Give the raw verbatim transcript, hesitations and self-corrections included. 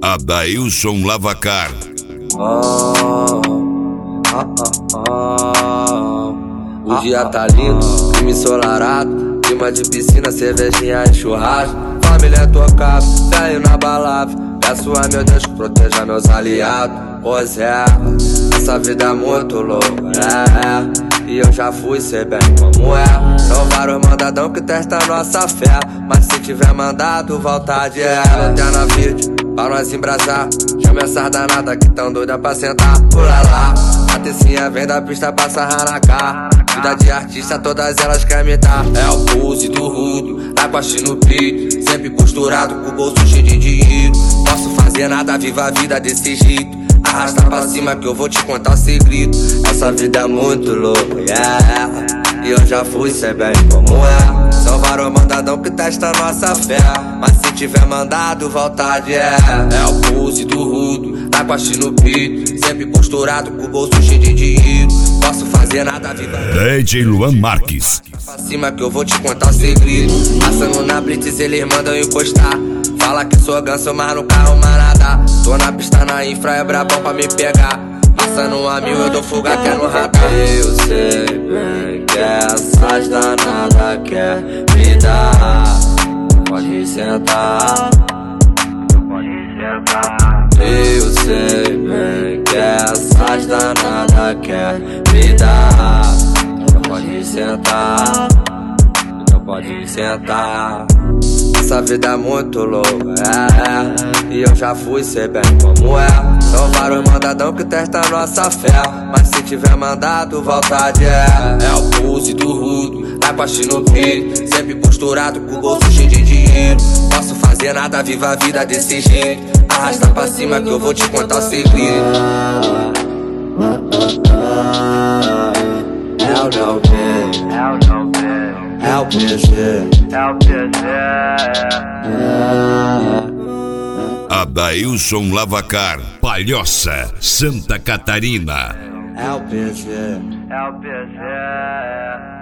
Adailson Lavacar. Oh, oh, oh, oh. O dia tá lindo, clima ensolarado, clima de piscina, cervejinha e churrasco. Família tocada, velho na balada. Peço a meu Deus que proteja meus aliados. Pois é, essa vida é muito louca, é, é. E eu já fui, sei bem como é. São vários mandadão que testam nossa fé, mas se tiver mandado, volta de é. Até na vídeo, pra nós embrasar. Chama essas danadas que tão doida pra sentar. Pula lá, a tecinha vem da pista pra sarrar na cara. Vida de artista, todas elas querem me dar. É o pulse do rudo, tá com a no peito, sempre posturado com o bolso cheio de dinheiro. Posso fazer nada, viva a vida desse jeito. Arrasta pra cima que eu vou te contar o segredo. Essa vida é muito louca, yeah. E eu já fui, sei bem como é. São vários mandadão que testa nossa fé, mas se tiver mandado, volta de é. É o pulse do rudo, tá com a no peito, sempre posturado com o bolso cheio de dinheiro. Posso fazer nada, viva D J Luan Marques. pra cima que eu vou te contar o segredo. Passando na blitz, eles mandam encostar. Fala que sou ganso, mas no carro manada. Tô na pista, na infra, é brabão pra me pegar. Passando a mil, eu dou fuga até no radar. Eu sei bem que essas danadas quer me dar. Pode sentar, pode sentar. Eu sei bem que essas danadas quer me dar. Pode sentar, então pode sentar. Essa vida é muito louca, é, é. E eu já fui, sei bem como é. São vários mandadão que testam nossa fé, mas se tiver mandado, volta de é. É o pulse do rudo, tá com a no peito, sempre posturado com o bolso cheio de dinheiro. Posso fazer nada, viva a vida desse jeito. Arrasta pra cima que eu vou te contar o segredo. É o não ver, é o não ver, é o P G, é o P G. Adailson Lavacar, Palhoça, Santa Catarina. É o P G, É o P G.